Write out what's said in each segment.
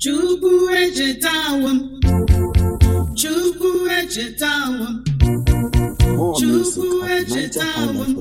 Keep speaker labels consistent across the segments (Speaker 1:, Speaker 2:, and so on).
Speaker 1: Chukwu echetawo m. Chukwu echetawo m. Chukwu echetawo m.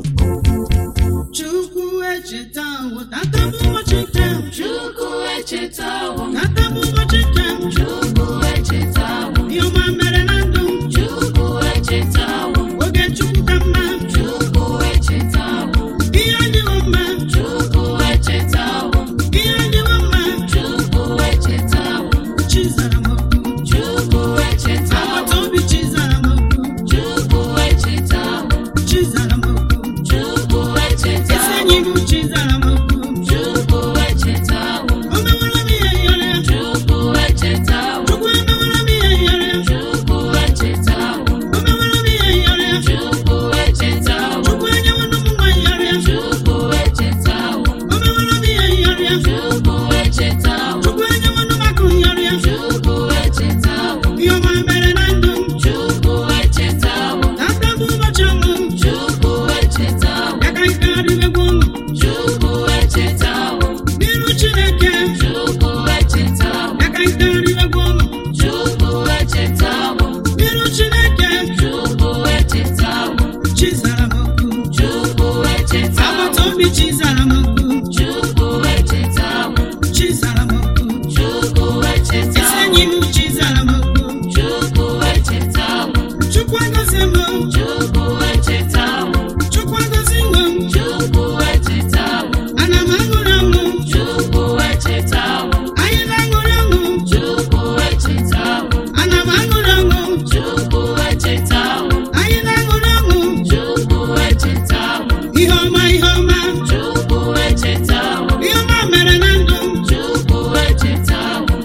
Speaker 1: Chukwu echetawo. Tata bụ ụbọchị nke m.
Speaker 2: Chukwu echetawo m.
Speaker 1: Tata bụ ụbọchị nke m.
Speaker 2: Chukwu echetawo m.
Speaker 1: Ihe ọma mere na ndụ m.
Speaker 2: Chukwu echetawo m.
Speaker 1: Oge Chukwu ka mma.
Speaker 2: Chukwu echetawo m.
Speaker 1: Ihe adịwo mma.
Speaker 2: Chukwu echetawo m.
Speaker 1: Ihe adịwo mma.
Speaker 2: Chukwu echetawo m.
Speaker 1: Chizara m okwu.
Speaker 2: Chukwu echetawo m.
Speaker 1: Agbata obi chizara m okwu.
Speaker 2: Chukwu echetawo m.
Speaker 1: Chizara m okwu.
Speaker 2: Chukwu echetawo
Speaker 1: Esi
Speaker 2: m.
Speaker 1: enyi m chizara m okwu.
Speaker 2: Chukwu echetawo m.
Speaker 1: O mewara m ihe yọrọ ya.
Speaker 2: Chukwu echetawo m.
Speaker 1: Chukwu emewara m ihe yọrọ ya.
Speaker 2: Chukwu echetawo m.
Speaker 1: O mewara m ihe yọrọ ya.
Speaker 2: Chukwu echetawo m.
Speaker 1: Chukwu enyewo m nwa yọrọ ya.
Speaker 2: Chukwu echetawo m.
Speaker 1: O mewara m ihe yọrọ ya.
Speaker 2: Chukwu echetawo m.
Speaker 1: Chukwu enyewo m akụ yọrọ ya.
Speaker 2: Chukwu echetawo m.
Speaker 1: Ihe ọma mere na ndụ m.
Speaker 2: Chukwu echetawo m.
Speaker 1: Tata bụ ụbọchị ọmụ m.
Speaker 2: Chukwu echetawo m.
Speaker 1: Ya ka nke adịghị ọṅụ.
Speaker 2: Chukwu echetawo m.
Speaker 1: N'iru Chineke.
Speaker 2: Chukwu echetawo m.
Speaker 1: Ya ka nke adịghị ọṅụ.
Speaker 2: Chukwu echetawo m.
Speaker 1: N'iru Chineke.
Speaker 2: Chukwu echetawo m.
Speaker 1: Chizara m okwu.
Speaker 2: Chukwu echetawo
Speaker 1: Agbata
Speaker 2: m.
Speaker 1: obi chizara m okwu.
Speaker 2: Chukwu echetawo m.
Speaker 1: Chizara m okwu.
Speaker 2: Chukwu
Speaker 1: Esi
Speaker 2: echetawo
Speaker 1: enyi
Speaker 2: m.
Speaker 1: m chizara m okwu.
Speaker 2: Chukwu echetawo m.
Speaker 1: Chukwu agọziwo m.
Speaker 2: Chukwu echetawo m.
Speaker 1: Chukwu agọziwo m.
Speaker 2: Chukwu echetawo m.
Speaker 1: Ana m aṅụrị ọṅụ.
Speaker 2: Chukwu echetawo m.
Speaker 1: Anyị na-aṅụrị ọṅụ.
Speaker 2: Chukwu echetawo m.
Speaker 1: Ana m aṅụrị ọṅụ.
Speaker 2: Chukwu echetawo m.
Speaker 1: Anyị na-aṅụrị ọṅụ.
Speaker 2: Chukwu echetawo m.
Speaker 1: Ihe ọma ihe ọma.
Speaker 2: Chukwu echetawo m.
Speaker 1: Ihe ọma mere na ndụ m.
Speaker 2: Chukwu echetawo m.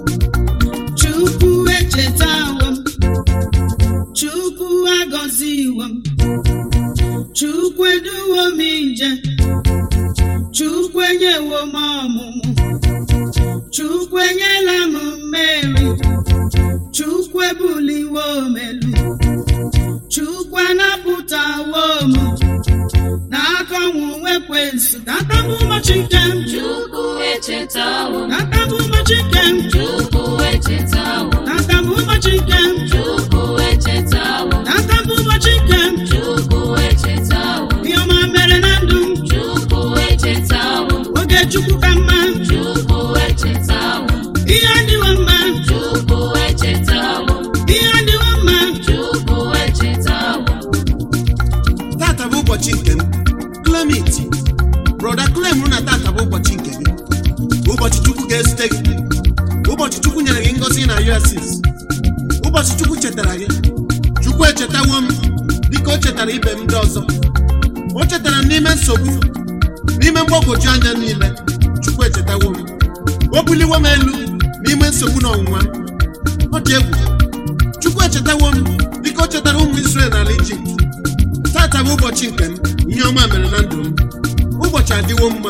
Speaker 1: Chukwu echetawo m. Chukwu agọziwo m. Chukwu eduwo m ije. Chukwu enyewo m ọmụmụ. Chukwu enyela m mmeri. Chukwu ebuliwo m elu. Chukwu anapụtawo m n'aka ọnwụ ekwensu. Tata bụ ụbọchị nke m.
Speaker 2: Chukwu echetawo m.
Speaker 1: Tata bụ ụbọchị nke m.
Speaker 2: Chukwu echetawo m.
Speaker 1: Tata bụ ụbọchị nke m.
Speaker 2: Chukwu echetawo m.
Speaker 1: Tata bụ ụbọchị nke m.
Speaker 2: Chukwu echetawo m.
Speaker 1: Ihe ọma mere na ndụ m.
Speaker 2: Chukwu echetawo m.
Speaker 1: Oge Chukwu ka mma.
Speaker 2: Chukwu echetawo m.
Speaker 1: Ihe adịwo mma.
Speaker 2: Chukwu echetawo m.
Speaker 1: Ihe adịwo mma.
Speaker 2: Chukwu echetawo m.
Speaker 3: Tata bụ ụbọchị nke m. Clement, brọda Clem na tata bụ ụbọchị nke gị. Ụbọchị Chukwu ga-ezute gị. Ụbọchị Chukwu nyere gị ngọzi na USS. Ụbọchị Chukwu chetara gị. Chukwu echetawo m dịka o chetara ibe m ndị ọzọ. O chetara m n'ime nsogbu, n'ime mgbagwoju anya niile. Chukwu echetawo m. O buliwo m elu n'ime nsogbu na ọnwụnwa m. Ọ dị egwu. Chukwu echetawo m dịka o chetara ụmụ Israel n'ala Ijipt. Tata bụ ụbọchị nke m. Ihe ọma mere na ndụ m. Ụbọchị adịwo mma.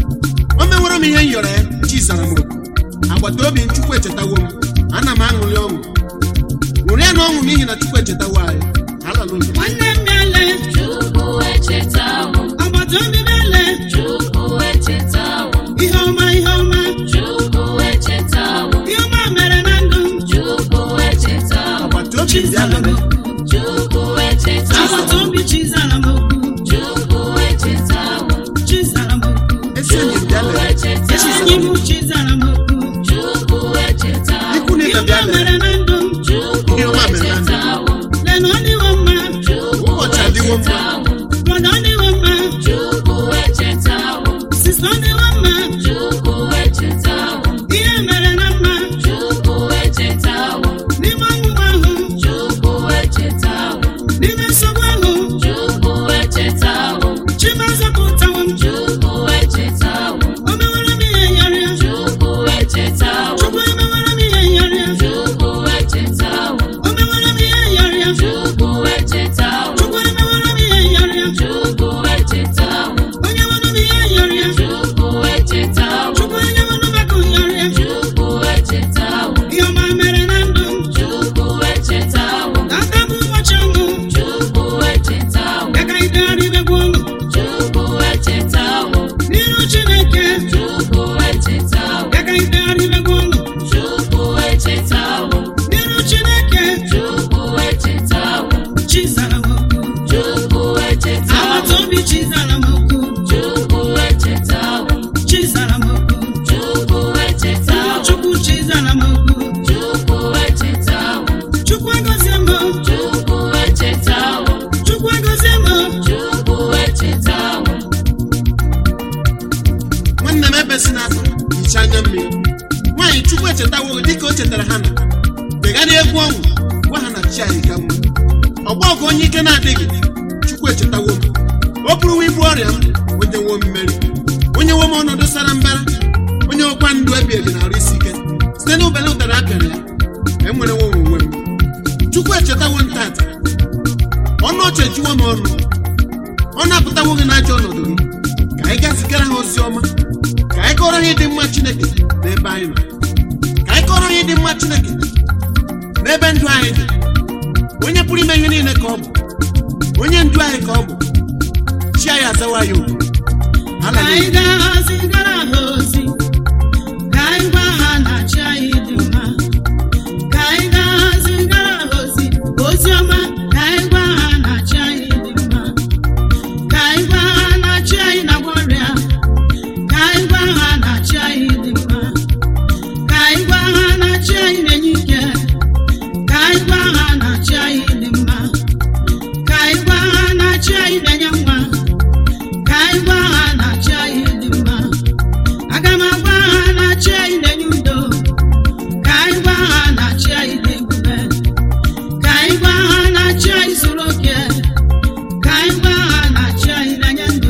Speaker 3: O mewara m ihe m yọrọ ya. Chizara m okwu. Agbata obi m Chukwu echetawo m. Ana m aṅụrị ọṅụ. Ṅụrịa na ọṅụ n'ihi na Chukwu echetawo anyị. Hallelujah.
Speaker 1: Nwanne m bịale.
Speaker 2: Chukwu echetawo m.
Speaker 1: Agbata obi bịale.
Speaker 2: Chukwu echetawo m.
Speaker 1: Ihe ọma ihe ọma.
Speaker 2: Chukwu echetawo m.
Speaker 1: Ihe ọma mere na ndụ m.
Speaker 2: Chukwu echetawo m.
Speaker 3: Agbata obi
Speaker 1: Chizara m
Speaker 3: bịala.
Speaker 1: okwu.
Speaker 2: Chukwu echetawo
Speaker 1: Agbata
Speaker 2: m.
Speaker 1: obi chizara m okwu.
Speaker 2: Chukwu echetawo m.
Speaker 1: Chizara m okwu.
Speaker 3: Esi enyi m bịala.
Speaker 1: Esi enyi m chizara m okwu.
Speaker 2: Chukwu echetawo m.
Speaker 3: Ikwu na
Speaker 1: Ihe
Speaker 3: ibe
Speaker 1: ọma
Speaker 3: bịala.
Speaker 1: mere na ndụ m.
Speaker 2: Chukwu
Speaker 3: Ihe ọma mere na ndụ.
Speaker 2: echetawo m.
Speaker 1: Lee na ọ dịwo mma.
Speaker 2: Chukwu
Speaker 3: Ụbọchị adịwo mma.
Speaker 2: echetawo m.
Speaker 1: Brọda ọ dịwo mma.
Speaker 2: Chukwu echetawo m.
Speaker 1: Sista ọ dịwo mma.
Speaker 2: Chukwu echetawo m.
Speaker 1: Ihe mere na mma.
Speaker 2: Chukwu echetawo m.
Speaker 1: N'ime ọnwụnwa ahụ.
Speaker 2: Chukwu echetawo m.
Speaker 1: N'ime nsogbu ahụ.
Speaker 2: Chukwu echetawo m.
Speaker 1: Chimazọpụtawo m.
Speaker 2: Chukwu echetawo m.
Speaker 1: O mewara m ihe yọrọ ya.
Speaker 2: Chukwu echetawo m.
Speaker 1: Chukwu emewara m ihe yọrọ ya.
Speaker 2: Chukwu
Speaker 3: Chukwu echetawo gị dịka o chetara ha na degharịa egwu ọṅụ gwa ha na chi anyị ka mma. Ọgbọ ọgụ onye ike na-adịghị Chukwu echetawo m. O buruwo ibu ọrịa m, onye nwe mmeri, onye nwe m ọnọdụ sara mbara, onye nwekwa ndụ ebi ebi na arụ isi ike site n'ụbele ụtara apịara ya. Enwere nwe onwe m. Chukwu echetawo m tata. Ọnụ ọchị ejuwo m ọnụ. Ọ na-apụtawo gị n'ajọ ọnọdụ gị. Ka anyị gaa zigara ha ozi ọma. Ka anyị kọrọ ha ịdị mma Chineke n'ebe anyị nọ. Ka anyị kọrọ ha ịdị mma Chineke n'ebe ndụ anyị dị. Onye pụrụ ime ihe niile ka ọ bụ. Onye ndu anyị ka ọ bụ. Chi anyị azawa ya okwu.
Speaker 1: Ka anyị gaa zigara ha ozi. Ka anyị gwa ha na chi anyị dị mma. Ka anyị gaa zigara ha ozi. Ozi ọma. Ka anyị gwa ha na chi anyị dị mma. Ka anyị gwa ha na chi anyị na-agwọ ọrịa. Ka anyị gwa ha na chi anyị dị mma. Ka anyị gwa ha na chi anyị na-enye ike. Ka anyị gwa ha na chi anyị dị mma. Ka anyị gwa ha na chi anyị na-enye nwa. Ka anyị gwa ha na chi anyị dị mma. Aga m agwa ha na chi anyị na-enye udo. Ka anyị gwa ha na chi anyị dị ebube. Ka anyị gwa ha na chi anyị zuru oke. Ka anyị gwa ha na chi anyị na-enye ndụ.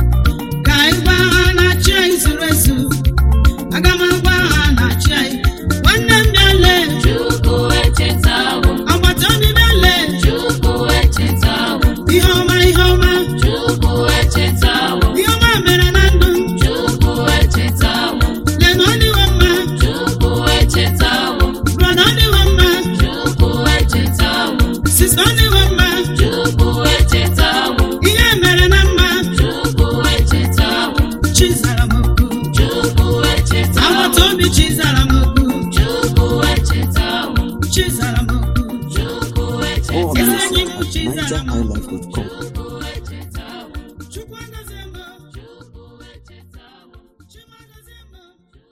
Speaker 1: Ka anyị gwa ha na chi anyị zuru ezu. Aga m agwa ha na chi anyị. Nwanne m na-ele.
Speaker 2: Chukwu echetawo m.
Speaker 1: Agbata obi na-ele.
Speaker 2: Chukwu echetawo m.
Speaker 1: Ihe ọma ihe ọma.
Speaker 2: Chukwu echetawo m.
Speaker 1: Ihe ọma mere na ndụ.
Speaker 2: Chukwu echetawo m.
Speaker 1: Lee na ọ dịwo mma.
Speaker 2: Chukwu echetawo m.
Speaker 1: Brọda ọ dịwo mma.
Speaker 2: Chukwu echetawo m.
Speaker 1: Sista ọ dịwo mma.
Speaker 2: Chukwu echetawo m.
Speaker 1: Ihe mere na mma.
Speaker 2: Chukwu echetawo m.
Speaker 1: Chi zara m okwu.
Speaker 2: Chukwu echetawo m.
Speaker 1: Agbata obi chi zara m okwu.
Speaker 2: Chukwu echetawo m.
Speaker 1: Chi zara